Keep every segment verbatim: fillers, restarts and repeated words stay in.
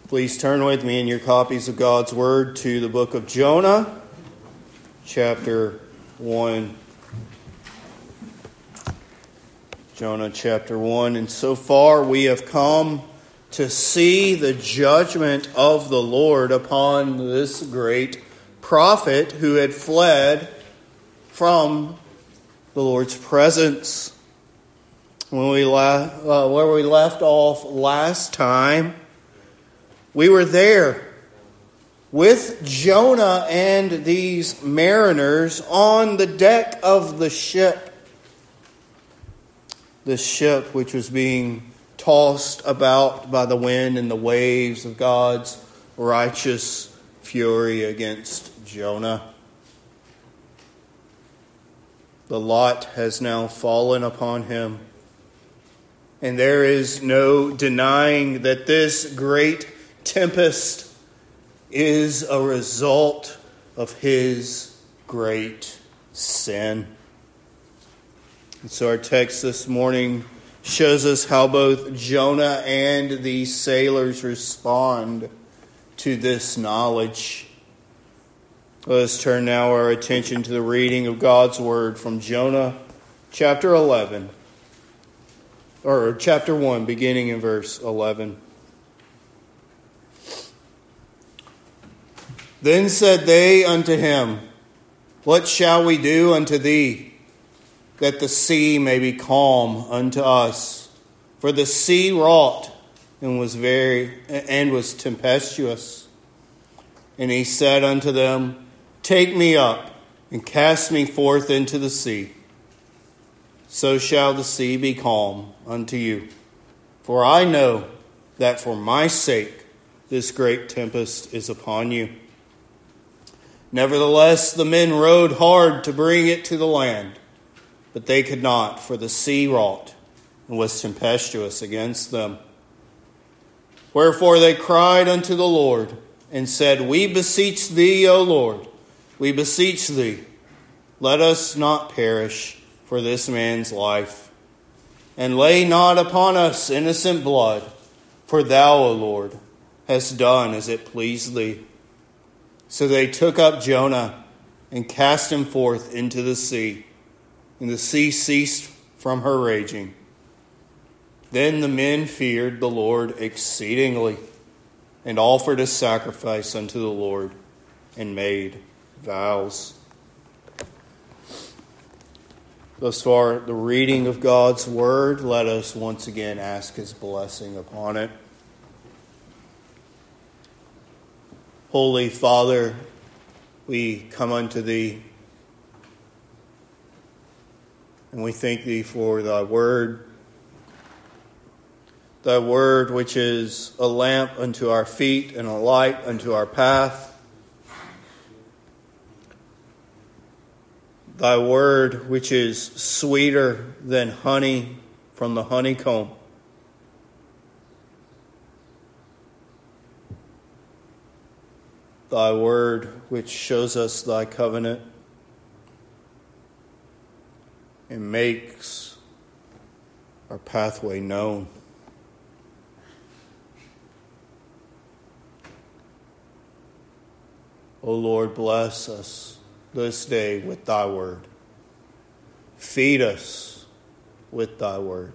Please turn with me in your copies of God's Word to the book of Jonah, chapter one. Jonah chapter one. And so far we have come to see the judgment of the Lord upon this great prophet who had fled from the Lord's presence. When we la- uh, where we left off last time, we were there with Jonah and these mariners on the deck of the ship. The ship which was being tossed about by the wind and the waves of God's righteous fury against Jonah. The lot has now fallen upon him. And there is no denying that this great tempest is a result of his great sin. And so our text this morning shows us how both Jonah and the sailors respond to this knowledge. Let us turn now our attention to the reading of God's Word from Jonah chapter eleven, or chapter one, beginning in verse eleven. Then said they unto him, What shall we do unto thee, that the sea may be calm unto us? For the sea wrought and was very and was tempestuous. And he said unto them, Take me up and cast me forth into the sea. So shall the sea be calm unto you. For I know that for my sake this great tempest is upon you. Nevertheless, the men rowed hard to bring it to the land, but they could not, for the sea wrought and was tempestuous against them. Wherefore they cried unto the Lord and said, We beseech thee, O Lord, we beseech thee, let us not perish for this man's life, and lay not upon us innocent blood, for thou, O Lord, hast done as it pleased thee. So they took up Jonah and cast him forth into the sea, and the sea ceased from her raging. Then the men feared the Lord exceedingly, and offered a sacrifice unto the Lord, and made vows. Thus far, the reading of God's Word. Let us once again ask His blessing upon it. Holy Father, we come unto Thee, and we thank Thee for Thy Word, Thy Word which is a lamp unto our feet and a light unto our path. Thy Word which is sweeter than honey from the honeycomb. Thy Word which shows us Thy covenant and makes our pathway known. O Lord, bless us this day with Thy Word. Feed us with Thy Word.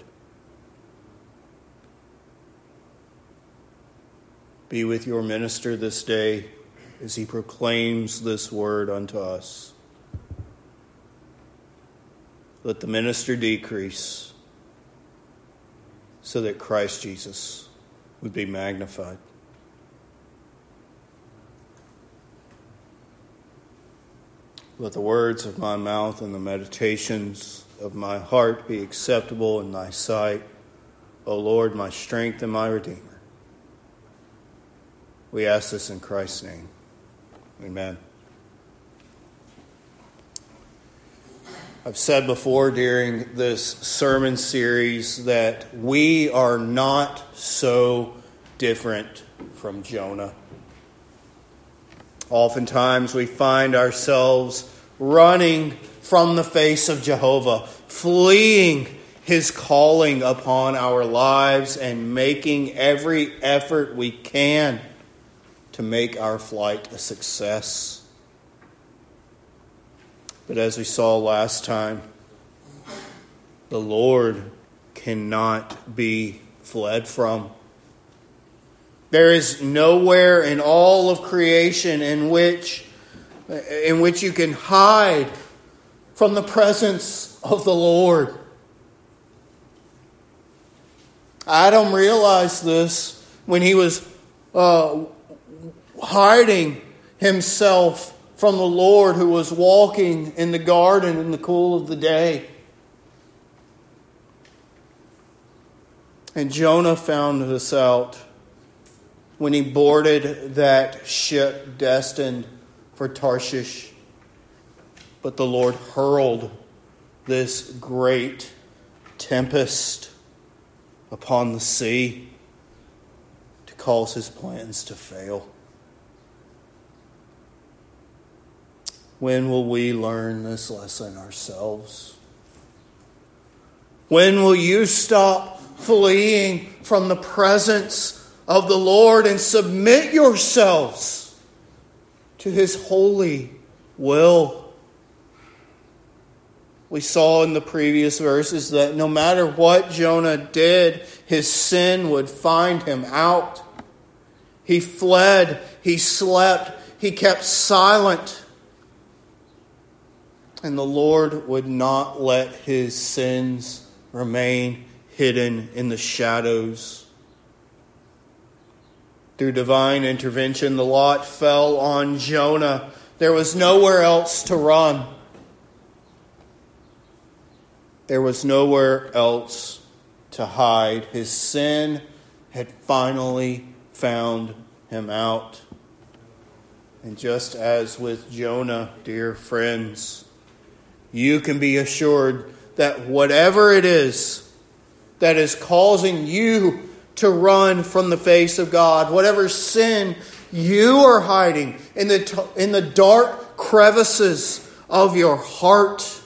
Be with your minister this day as he proclaims this word unto us. Let the minister decrease so that Christ Jesus would be magnified. Let the words of my mouth and the meditations of my heart be acceptable in Thy sight, O Lord, my strength and my Redeemer. We ask this in Christ's name. Amen. I've said before during this sermon series that we are not so different from Jonah. Oftentimes we find ourselves running from the face of Jehovah, fleeing His calling upon our lives and making every effort we can to make our flight a success. But as we saw last time, the Lord cannot be fled from. There is nowhere in all of creation in which, in which you can hide from the presence of the Lord. Adam realized this when he was uh, hiding himself from the Lord who was walking in the garden in the cool of the day. And Jonah found this out when he boarded that ship destined for Tarshish. But the Lord hurled this great tempest upon the sea to cause his plans to fail. When will we learn this lesson ourselves? When will you stop fleeing from the presence of the Lord and submit yourselves to His holy will? We saw in the previous verses that no matter what Jonah did, his sin would find him out. He fled, he slept, he kept silent. And the Lord would not let his sins remain hidden in the shadows. Through divine intervention, the lot fell on Jonah. There was nowhere else to run. There was nowhere else to hide. His sin had finally found him out. And just as with Jonah, dear friends, you can be assured that whatever it is that is causing you to run from the face of God, whatever sin you are hiding in the, in the dark crevices of your heart,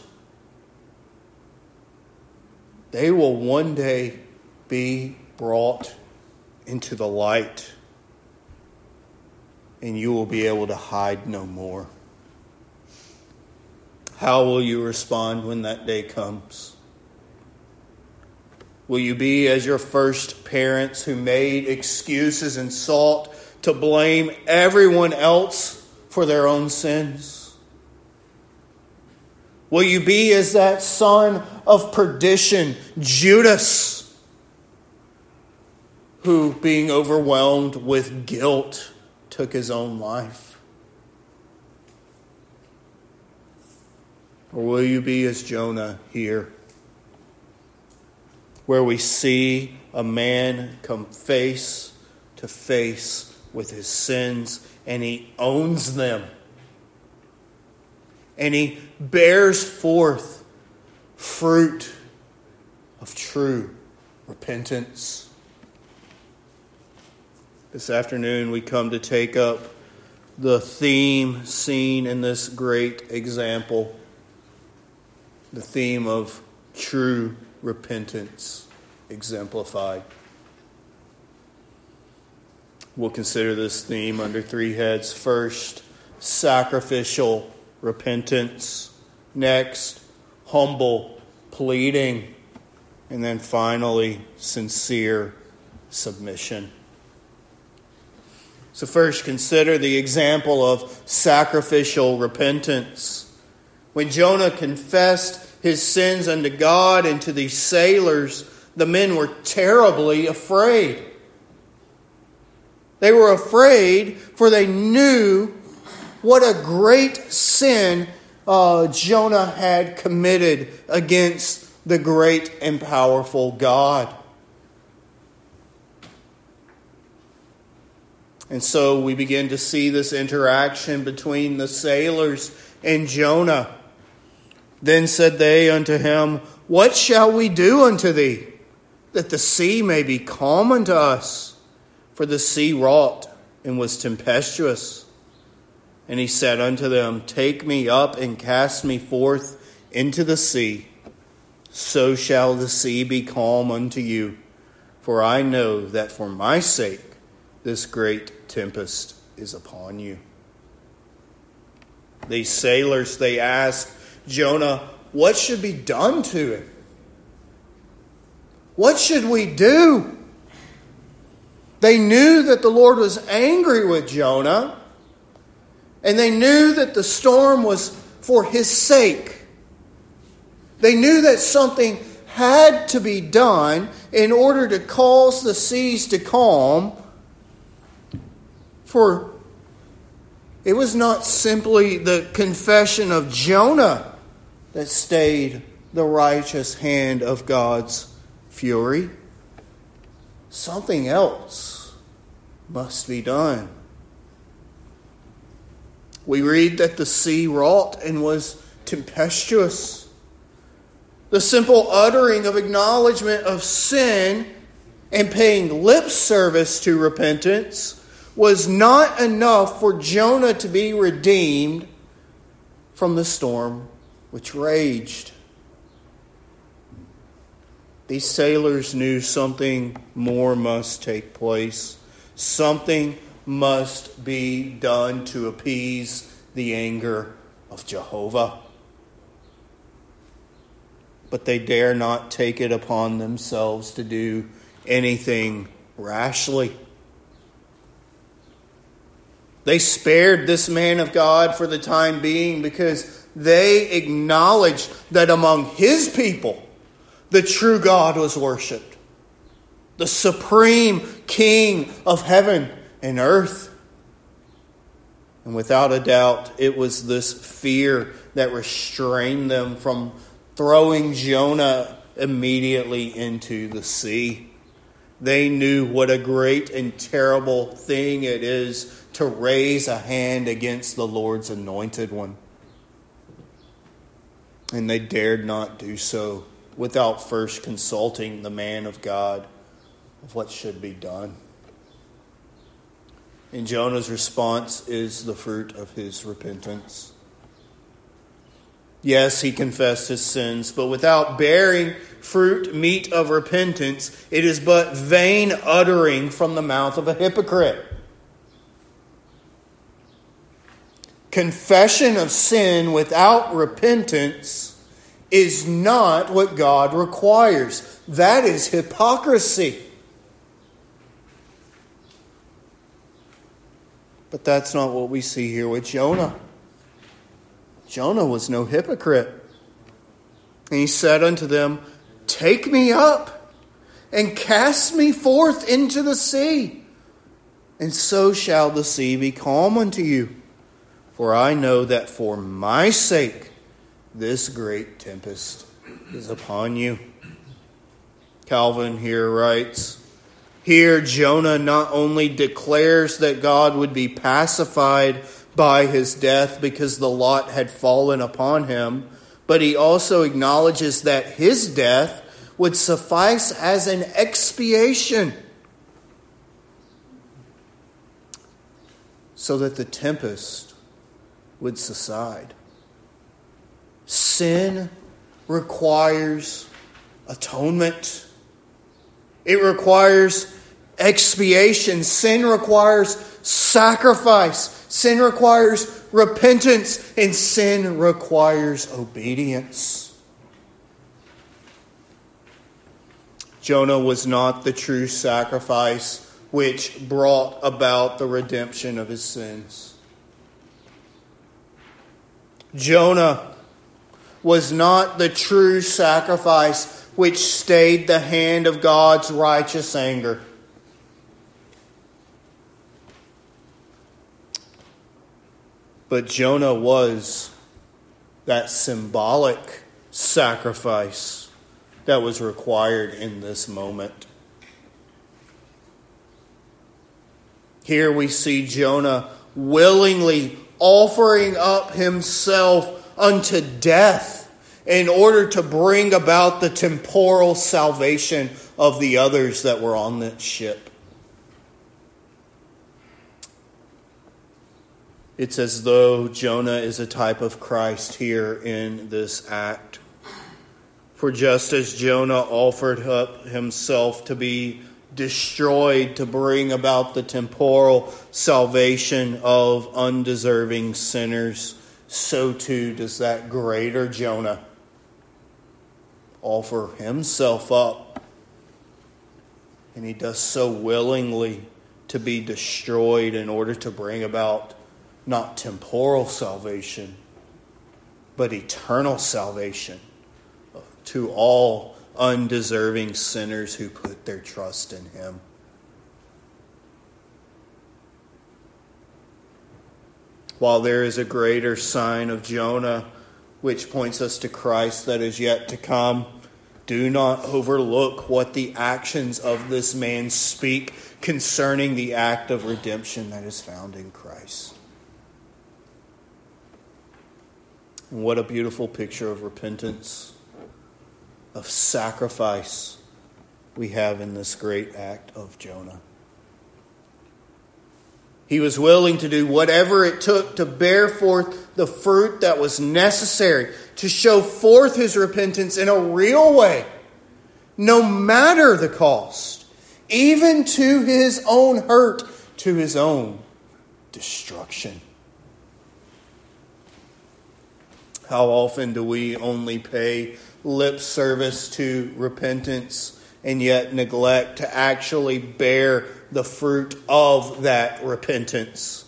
they will one day be brought into the light, and you will be able to hide no more. How will you respond when that day comes? Will you be as your first parents who made excuses and sought to blame everyone else for their own sins? Will you be as that son of perdition, Judas, who, being overwhelmed with guilt, took his own life? Or will you be as Jonah here, where we see a man come face to face with his sins and he owns them? And he bears forth fruit of true repentance. This afternoon we come to take up the theme seen in this great example, the theme of true repentance exemplified. We'll consider this theme under three heads. First, sacrificial repentance. Next, humble pleading. And then finally, sincere submission. So first, consider the example of sacrificial repentance. When Jonah confessed his sins unto God and to these sailors, the men were terribly afraid. They were afraid, for they knew what a great sin uh, Jonah had committed against the great and powerful God. And so we begin to see this interaction between the sailors and Jonah. Then said they unto him, What shall we do unto thee, that the sea may be calm unto us? For the sea wrought and was tempestuous. And he said unto them, Take me up and cast me forth into the sea, so shall the sea be calm unto you. For I know that for my sake this great tempest is upon you. These sailors, they asked Jonah, what should be done to him? What should we do? They knew that the Lord was angry with Jonah, and they knew that the storm was for his sake. They knew that something had to be done in order to cause the seas to calm, for it was not simply the confession of Jonah that stayed the righteous hand of God's fury. Something else must be done. We read that the sea wrought and was tempestuous. The simple uttering of acknowledgement of sin and paying lip service to repentance was not enough for Jonah to be redeemed from the storm which raged. These sailors knew something more must take place. Something must be done to appease the anger of Jehovah. But they dare not take it upon themselves to do anything rashly. They spared this man of God for the time being because they acknowledged that among his people, the true God was worshipped. The supreme King of heaven and earth. And without a doubt, it was this fear that restrained them from throwing Jonah immediately into the sea. They knew what a great and terrible thing it is to raise a hand against the Lord's anointed one. And they dared not do so without first consulting the man of God of what should be done. And Jonah's response is the fruit of his repentance. Yes, he confessed his sins, but without bearing fruit meet of repentance, it is but vain uttering from the mouth of a hypocrite. Confession of sin without repentance is not what God requires. That is hypocrisy. But that's not what we see here with Jonah. Jonah was no hypocrite. And he said unto them, take me up and cast me forth into the sea, and so shall the sea be calm unto you. For I know that for my sake this great tempest is upon you. Calvin here writes, here Jonah not only declares that God would be pacified by his death because the lot had fallen upon him, but he also acknowledges that his death would suffice as an expiation so that the tempest would subside. Sin requires atonement. It requires expiation. Sin requires sacrifice. Sin requires repentance. And sin requires obedience. Jonah was not the true sacrifice which brought about the redemption of his sins. Jonah was not the true sacrifice which stayed the hand of God's righteous anger. But Jonah was that symbolic sacrifice that was required in this moment. Here we see Jonah willingly offering up himself unto death in order to bring about the temporal salvation of the others that were on that ship. It's as though Jonah is a type of Christ here in this act. For just as Jonah offered up himself to be destroyed to bring about the temporal salvation of undeserving sinners, so too does that greater Jonah offer himself up. And he does so willingly to be destroyed in order to bring about not temporal salvation, but eternal salvation to all undeserving sinners who put their trust in him. While there is a greater sign of Jonah, which points us to Christ that is yet to come, do not overlook what the actions of this man speak concerning the act of redemption that is found in Christ. And what a beautiful picture of repentance, of sacrifice we have in this great act of Jonah. He was willing to do whatever it took to bear forth the fruit that was necessary to show forth his repentance in a real way, no matter the cost, even to his own hurt, to his own destruction. How often do we only pay lip service to repentance and yet neglect to actually bear the fruit of that repentance?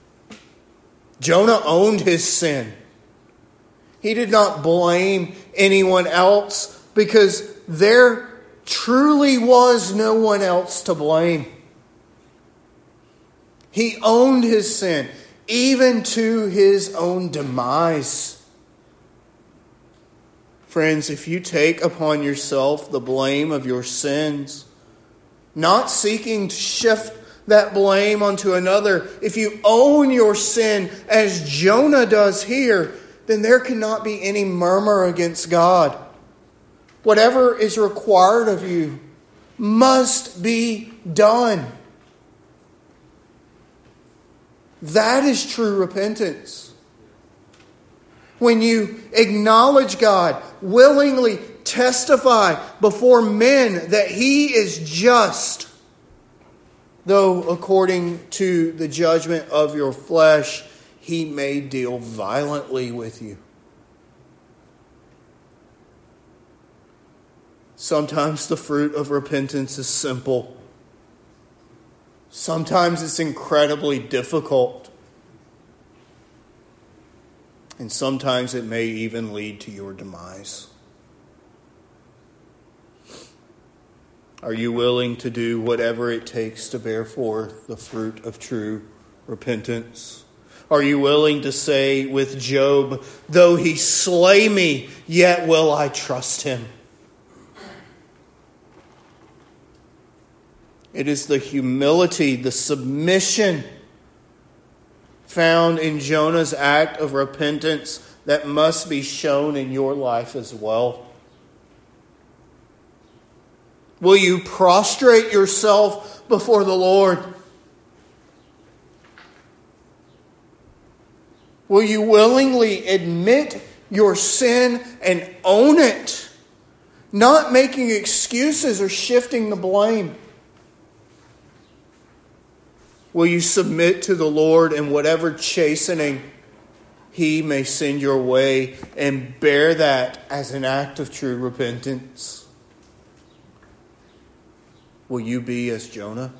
Jonah owned his sin. He did not blame anyone else because there truly was no one else to blame. He owned his sin, even to his own demise. Friends, if you take upon yourself the blame of your sins, not seeking to shift that blame onto another, if you own your sin as Jonah does here, then there cannot be any murmur against God. Whatever is required of you must be done. That is true repentance. When you acknowledge God, willingly testify before men that He is just, though according to the judgment of your flesh, He may deal violently with you. Sometimes the fruit of repentance is simple. Sometimes it's incredibly difficult. And sometimes it may even lead to your demise. Are you willing to do whatever it takes to bear forth the fruit of true repentance? Are you willing to say with Job, though he slay me, yet will I trust him? It is the humility, the submission found in Jonah's act of repentance that must be shown in your life as well. Will you prostrate yourself before the Lord? Will you willingly admit your sin and own it, not making excuses or shifting the blame? Will you submit to the Lord in whatever chastening He may send your way and bear that as an act of true repentance? Will you be as Jonah?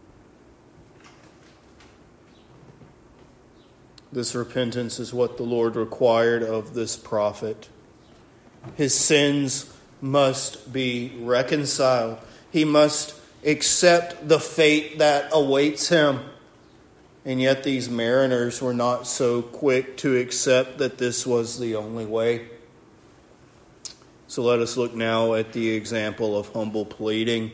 This repentance is what the Lord required of this prophet. His sins must be reconciled. He must accept the fate that awaits him. And yet these mariners were not so quick to accept that this was the only way. So let us look now at the example of humble pleading.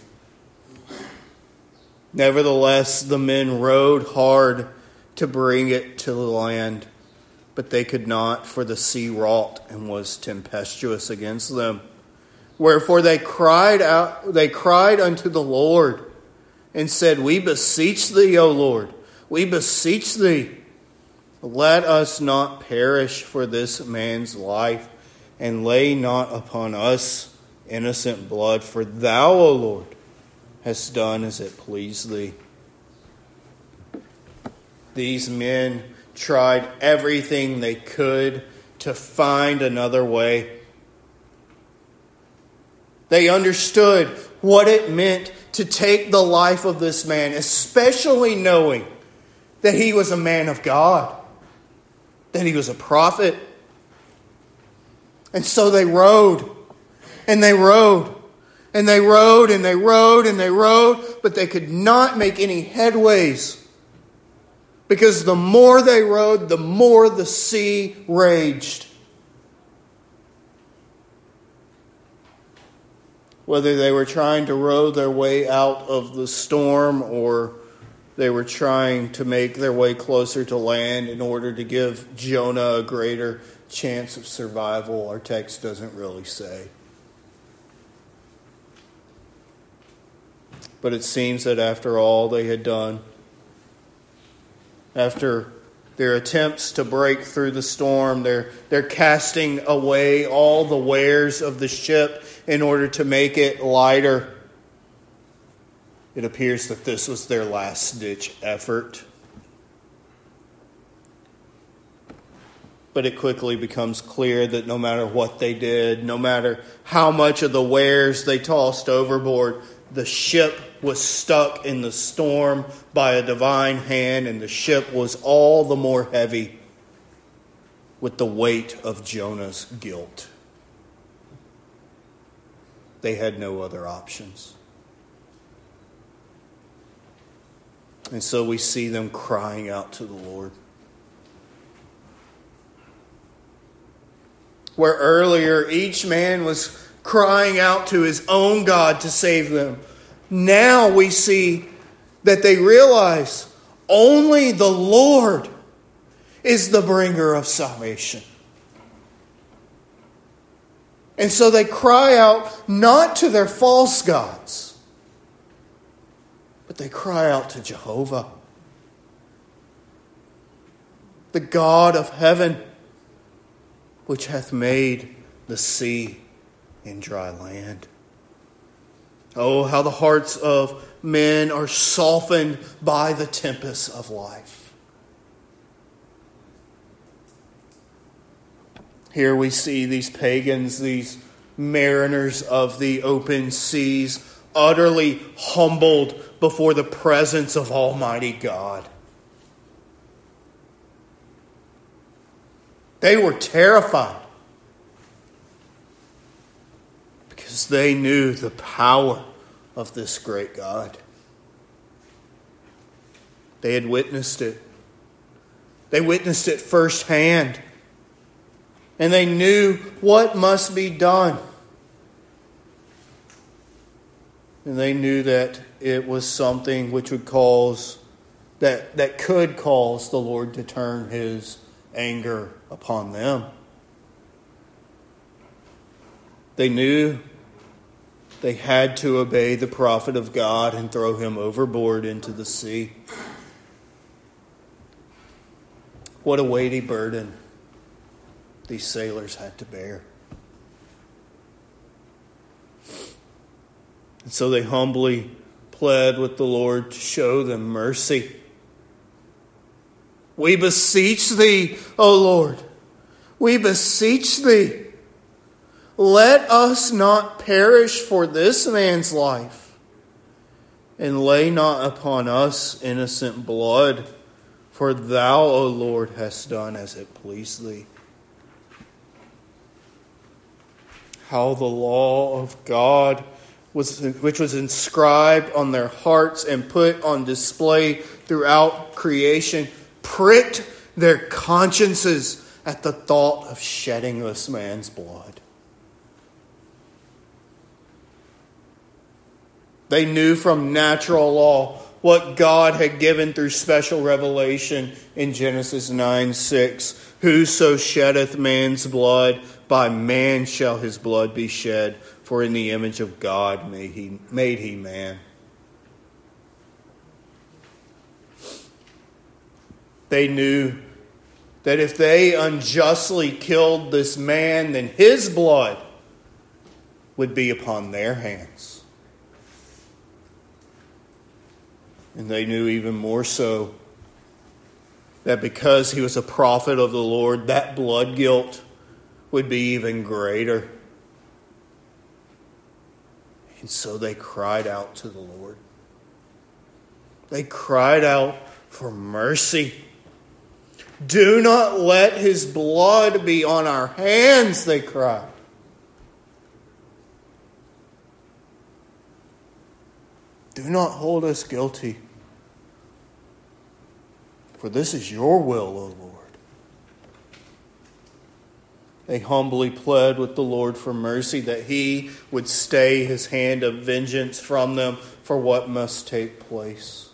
Nevertheless, the men rowed hard to bring it to the land, but they could not, for the sea wrought and was tempestuous against them. Wherefore they cried out, they cried unto the Lord and said, We beseech thee, O Lord, we beseech thee, let us not perish for this man's life, and lay not upon us innocent blood, for thou, O Lord, hast done as it pleased thee. These men tried everything they could to find another way. They understood what it meant to take the life of this man, especially knowing that he was a man of God, that he was a prophet. And so they rode, and they rode, and they rode, and they rode, and they rode, but they could not make any headways. Because the more they rode, the more the sea raged. Whether they were trying to row their way out of the storm or they were trying to make their way closer to land in order to give Jonah a greater chance of survival, our text doesn't really say. But it seems that after all they had done, after their attempts to break through the storm, they're, they're casting away all the wares of the ship in order to make it lighter. It appears that this was their last-ditch effort. But it quickly becomes clear that no matter what they did, no matter how much of the wares they tossed overboard, the ship was stuck in the storm by a divine hand, and the ship was all the more heavy with the weight of Jonah's guilt. They had no other options. And so we see them crying out to the Lord. Where earlier each man was crying out to his own God to save them, now we see that they realize only the Lord is the bringer of salvation. And so they cry out not to their false gods, but they cry out to Jehovah, the God of heaven, which hath made the sea and dry land. Oh, how the hearts of men are softened by the tempests of life. Here we see these pagans, these mariners of the open seas, utterly humbled before the presence of Almighty God. They were terrified because they knew the power of this great God. They had witnessed it. They witnessed it firsthand. And they knew what must be done. And they knew that it was something which would cause, that, that could cause the Lord to turn his anger upon them. They knew they had to obey the prophet of God and throw him overboard into the sea. What a weighty burden these sailors had to bear. And so they humbly pled with the Lord to show them mercy. We beseech thee, O Lord, we beseech thee, let us not perish for this man's life, and lay not upon us innocent blood, for thou, O Lord, hast done as it pleased thee. How the law of God, was, which was inscribed on their hearts and put on display throughout creation, pricked their consciences at the thought of shedding this man's blood. They knew from natural law what God had given through special revelation in Genesis nine six. Whoso sheddeth man's blood, by man shall his blood be shed, for in the image of God made he, made he man. They knew that if they unjustly killed this man, then his blood would be upon their hands. And they knew even more so that because he was a prophet of the Lord, that blood guilt would be even greater. And so they cried out to the Lord. They cried out for mercy. Do not let his blood be on our hands, they cried. Do not hold us guilty, for this is your will, O Lord. They humbly pled with the Lord for mercy, that he would stay his hand of vengeance from them for what must take place.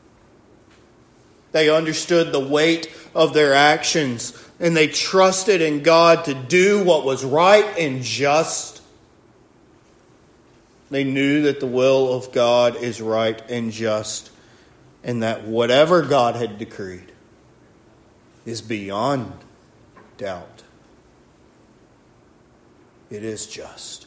They understood the weight of their actions, and they trusted in God to do what was right and just. They knew that the will of God is right and just, and that whatever God had decreed is beyond doubt. It is just.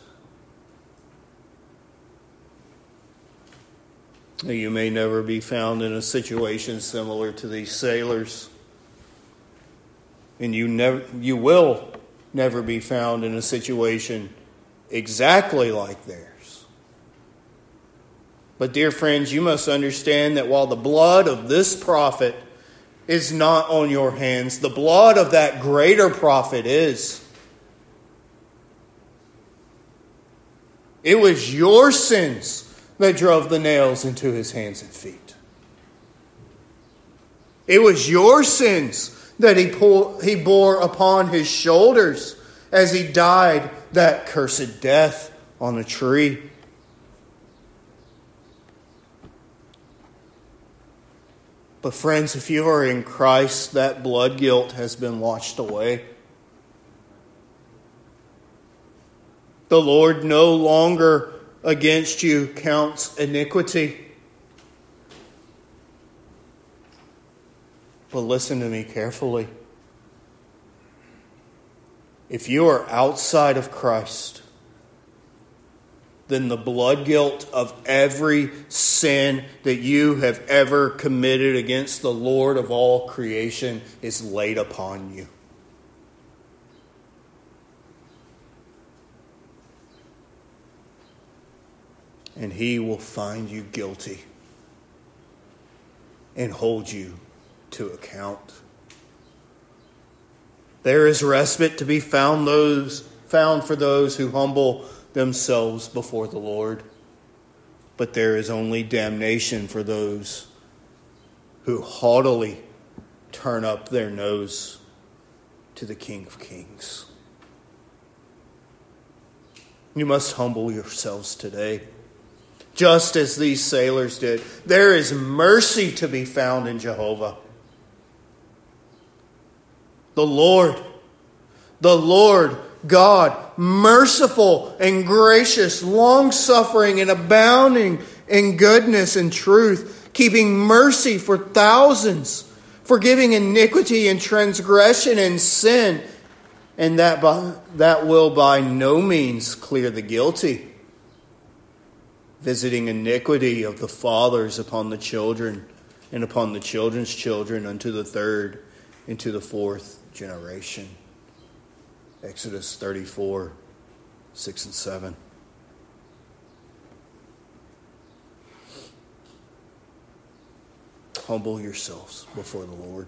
You may never be found in a situation similar to these sailors. And you never, you will never be found in a situation exactly like theirs. But dear friends, you must understand that while the blood of this prophet is not on your hands, the blood of that greater prophet is. It was your sins that drove the nails into his hands and feet. It was your sins that he, pull, he bore upon his shoulders as he died that cursed death on a tree. But friends, if you are in Christ, that blood guilt has been washed away. The Lord no longer against you counts iniquity. But listen to me carefully. If you are outside of Christ, then the blood guilt of every sin that you have ever committed against the Lord of all creation is laid upon you. And he will find you guilty and hold you to account. There is respite to be found those found for those who humble themselves before the Lord, but there is only damnation for those who haughtily turn up their nose to the King of Kings. You must humble yourselves today, just as these sailors did. There is mercy to be found in Jehovah. The Lord, the Lord God, merciful and gracious, long-suffering and abounding in goodness and truth, keeping mercy for thousands, forgiving iniquity and transgression and sin, and that by, that will by no means clear the guilty, visiting iniquity of the fathers upon the children and upon the children's children unto the third and to the fourth generation. Exodus thirty-four, six and seven. Humble yourselves before the Lord.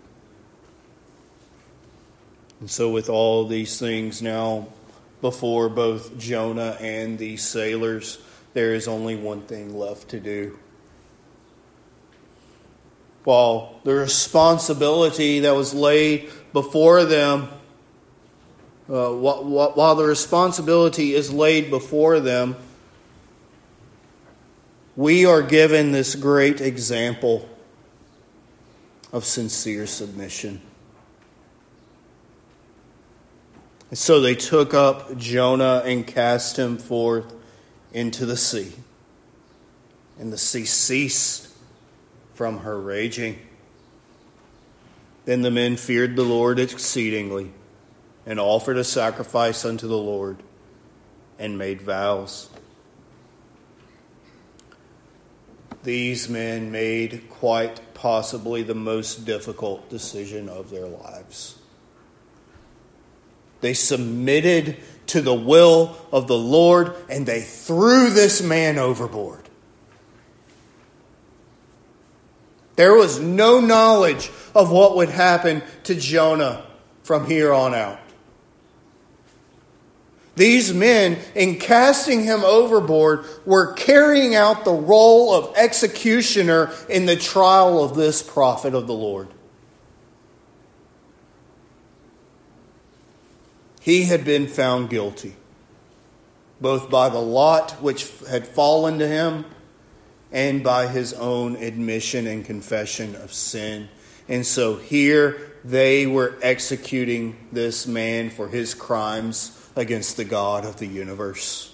And so with all these things now before both Jonah and these sailors, there is only one thing left to do. While the responsibility that was laid before them, uh, while the responsibility is laid before them, we are given this great example of sincere submission. And so they took up Jonah and cast him forth into the sea. And the sea ceased from her raging. Then the men feared the Lord exceedingly, and offered a sacrifice unto the Lord, and made vows. These men made quite possibly the most difficult decision of their lives. They submitted to the will of the Lord, and they threw this man overboard. There was no knowledge of what would happen to Jonah from here on out. These men, in casting him overboard, were carrying out the role of executioner in the trial of this prophet of the Lord. He had been found guilty, both by the lot which had fallen to him and by his own admission and confession of sin. And so here they were executing this man for his crimes against the God of the universe.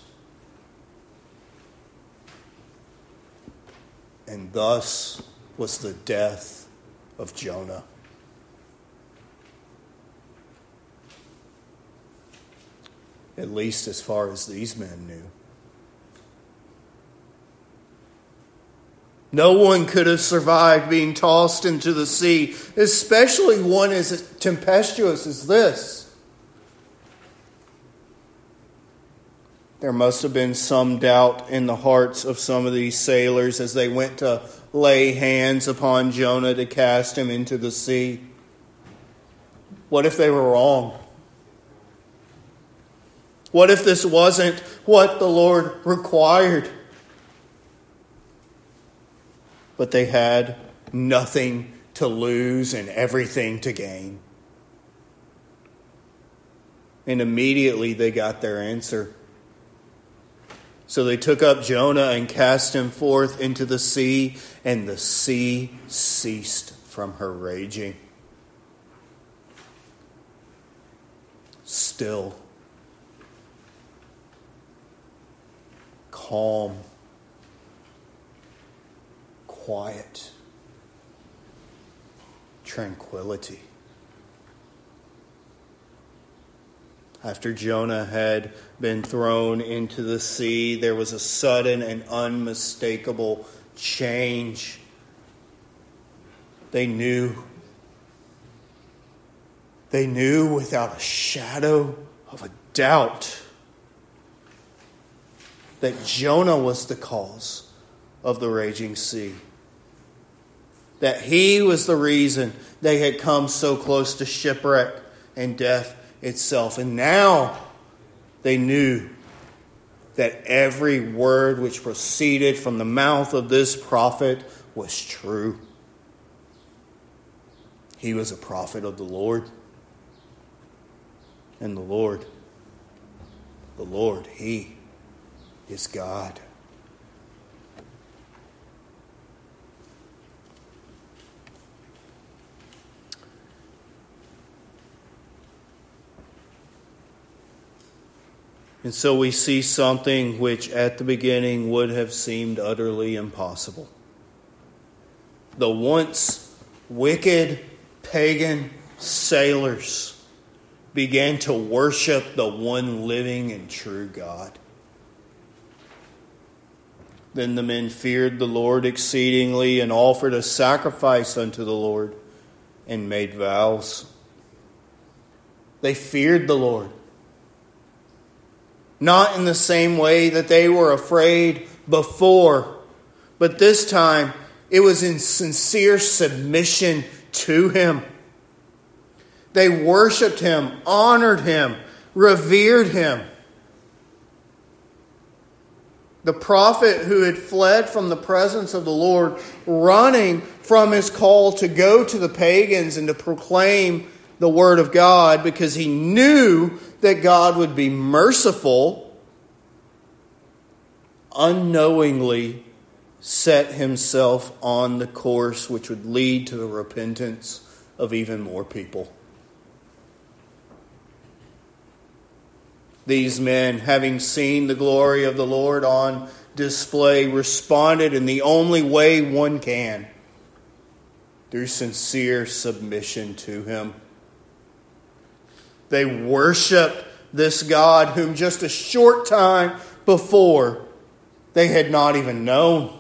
And thus was the death of Jonah. At least as far as these men knew. No one could have survived being tossed into the sea, especially one as tempestuous as this. There must have been some doubt in the hearts of some of these sailors as they went to lay hands upon Jonah to cast him into the sea. What if they were wrong? What if this wasn't what the Lord required? But they had nothing to lose and everything to gain. And immediately they got their answer. So they took up Jonah and cast him forth into the sea, and the sea ceased from her raging. Still, calm, quiet, tranquility. After Jonah had been thrown into the sea, there was a sudden and unmistakable change. They knew. They knew without a shadow of a doubt that Jonah was the cause of the raging sea. That he was the reason they had come so close to shipwreck and death itself. And now they knew that every word which proceeded from the mouth of this prophet was true. He was a prophet of the Lord. And the Lord, the Lord, He is God. And so we see something which at the beginning would have seemed utterly impossible. The once wicked pagan sailors began to worship the one living and true God. Then the men feared the Lord exceedingly and offered a sacrifice unto the Lord and made vows. They feared the Lord. Not in the same way that they were afraid before, but this time it was in sincere submission to Him. They worshiped Him, honored Him, revered Him. The prophet who had fled from the presence of the Lord, running from his call to go to the pagans and to proclaim the word of God because he knew that God would be merciful, unknowingly set himself on the course which would lead to the repentance of even more people. These men, having seen the glory of the Lord on display, responded in the only way one can. through sincere submission to him. They worship this God whom just a short time before they had not even known.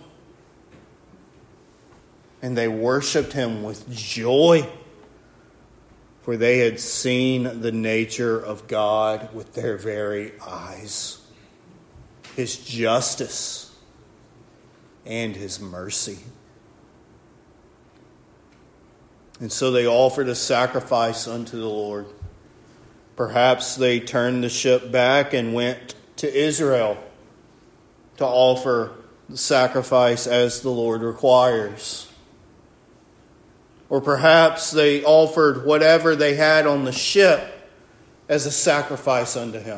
And they worshiped him with joy, for they had seen the nature of God with their very eyes, his justice and his mercy. And so they offered a sacrifice unto the Lord. Perhaps they turned the ship back and went to Israel to offer the sacrifice as the Lord requires. Or perhaps they offered whatever they had on the ship as a sacrifice unto him.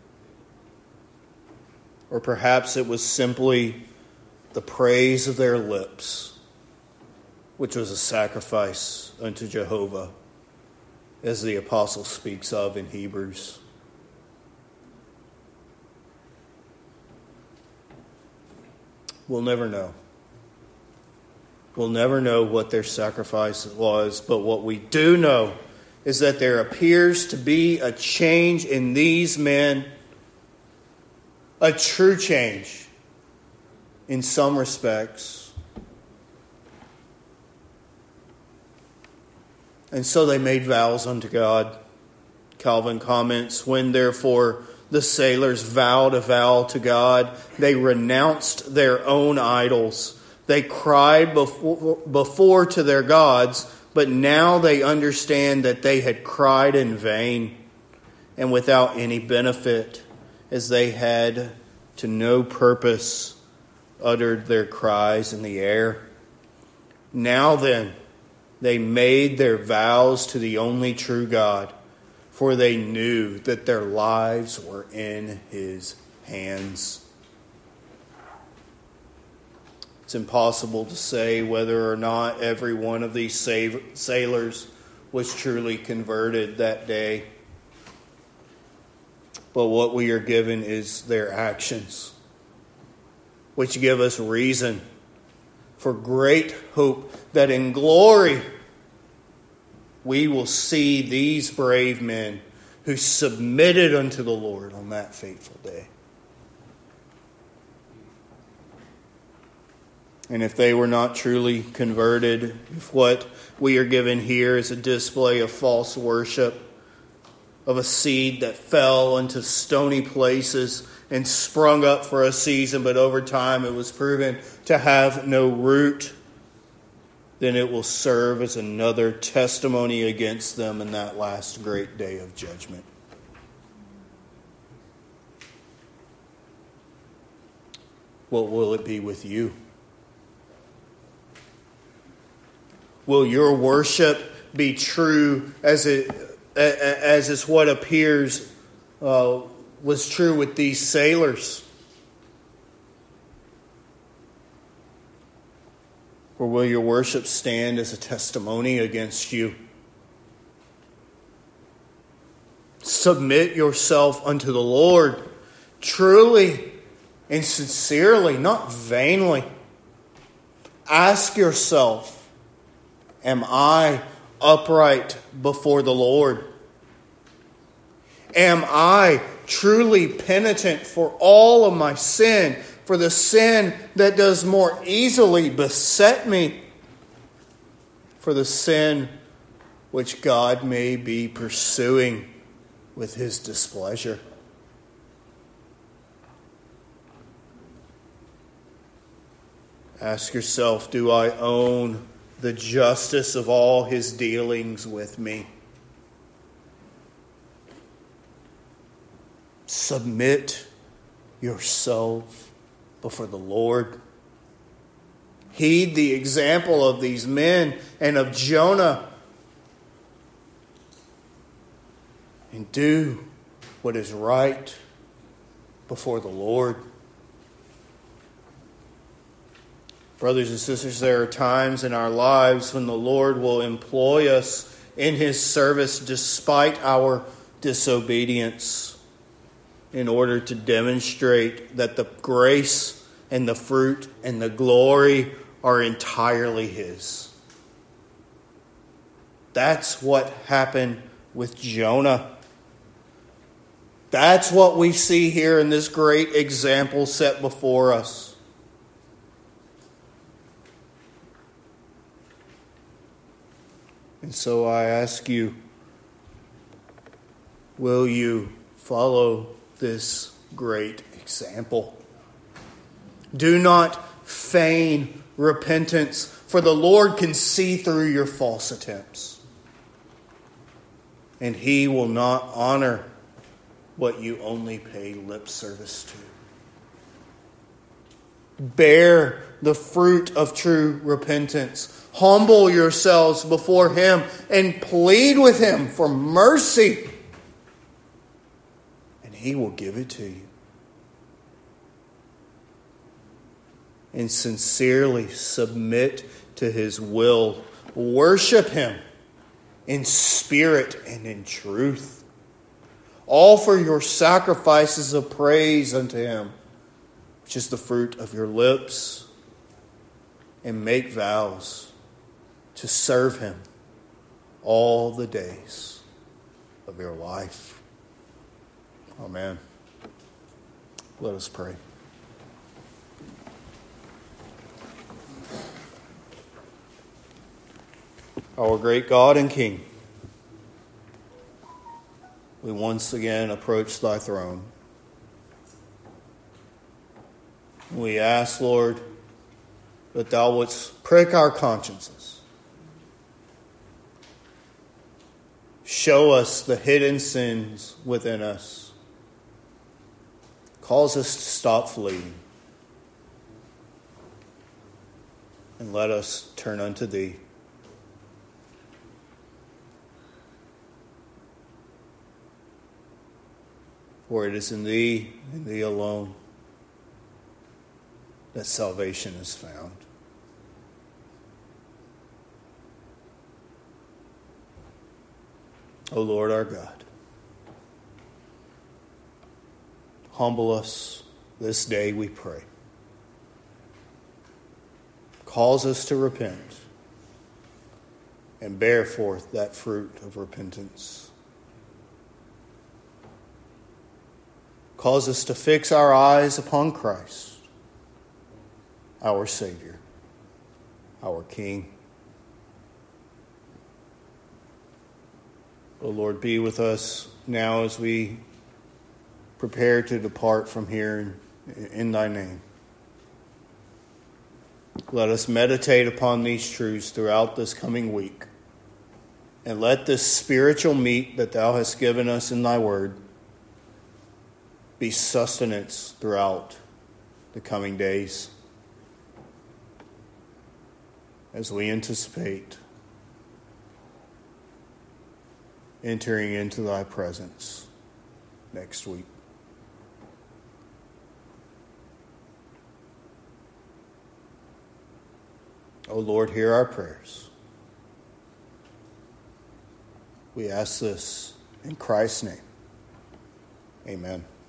Or perhaps it was simply the praise of their lips, which was a sacrifice unto Jehovah, as the apostle speaks of in Hebrews. We'll never know. We'll never know what their sacrifice was, but what we do know is that there appears to be a change in these men, a true change in some respects. And so they made vows unto God. Calvin comments, when therefore the sailors vowed a vow to God, they renounced their own idols. They cried before, before to their gods, but now they understand that they had cried in vain and without any benefit, as they had to no purpose uttered their cries in the air. Now then, they made their vows to the only true God, for they knew that their lives were in his hands. It's impossible to say whether or not every one of these sailors was truly converted that day. But what we are given is their actions, which give us reason for great hope that in glory we will see these brave men who submitted unto the Lord on that fateful day. And if they were not truly converted, if what we are given here is a display of false worship, of a seed that fell into stony places and sprung up for a season, but over time it was proven to have no root, then it will serve as another testimony against them in that last great day of judgment. What will it be with you? Will your worship be true as it as is what appears uh, was true with these sailors? Or will your worship stand as a testimony against you? Submit yourself unto the Lord truly and sincerely, not vainly. Ask yourself, am I upright before the Lord? Am I truly penitent for all of my sin, for the sin that does more easily beset me, for the sin which God may be pursuing with his displeasure? Ask yourself, do I own the justice of all his dealings with me? Submit yourself before the Lord. Heed the example of these men and of Jonah, and do what is right before the Lord. Brothers and sisters, there are times in our lives when the Lord will employ us in his service despite our disobedience, in order to demonstrate that the grace and the fruit and the glory are entirely his. That's what happened with Jonah. That's what we see here in this great example set before us. And so I ask you, will you follow this great example? Do not feign repentance, for the Lord can see through your false attempts. And He will not honor what you only pay lip service to. Bear the fruit of true repentance. Humble yourselves before Him and plead with Him for mercy. And He will give it to you. And sincerely submit to His will. Worship Him in spirit and in truth. Offer your sacrifices of praise unto Him, which is the fruit of your lips, and make vows to serve Him all the days of your life. Amen. Let us pray. Our great God and King, we once again approach Thy throne. We ask, Lord, that Thou wouldst prick our consciences. Show us the hidden sins within us. Cause us to stop fleeing. And let us turn unto Thee. For it is in Thee and Thee alone that salvation is found. O Lord our God, humble us this day, we pray. Cause us to repent and bear forth that fruit of repentance. Cause us to fix our eyes upon Christ, our Savior, our King. O Lord, be with us now as we prepare to depart from here in, in Thy name. Let us meditate upon these truths throughout this coming week. And let this spiritual meat that Thou hast given us in Thy Word be sustenance throughout the coming days as we anticipate entering into Thy presence next week. O Lord, hear our prayers. We ask this in Christ's name. Amen.